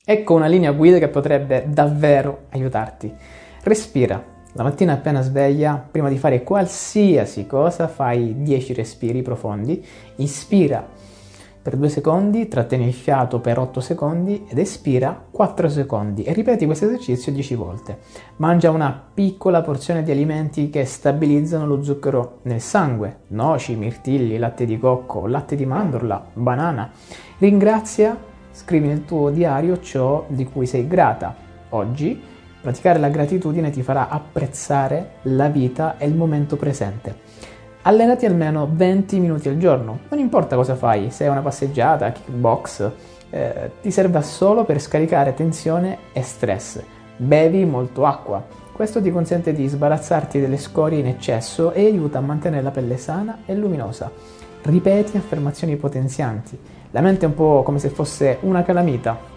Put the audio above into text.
Ecco una linea guida che potrebbe davvero aiutarti. Respira. La mattina appena sveglia, prima di fare qualsiasi cosa, fai 10 respiri profondi. Inspira per 2 secondi, trattieni il fiato per 8 secondi ed espira 4 secondi e ripeti questo esercizio 10 volte. Mangia una piccola porzione di alimenti che stabilizzano lo zucchero nel sangue, noci, mirtilli, latte di cocco, latte di mandorla, banana. Ringrazia, scrivi nel tuo diario ciò di cui sei grata. Oggi praticare la gratitudine ti farà apprezzare la vita e il momento presente. Allenati almeno 20 minuti al giorno, non importa cosa fai, se è una passeggiata, kickbox, ti serve solo per scaricare tensione e stress. Bevi molto acqua, questo ti consente di sbarazzarti delle scorie in eccesso e aiuta a mantenere la pelle sana e luminosa. Ripeti affermazioni potenzianti, la mente è un po' come se fosse una calamita.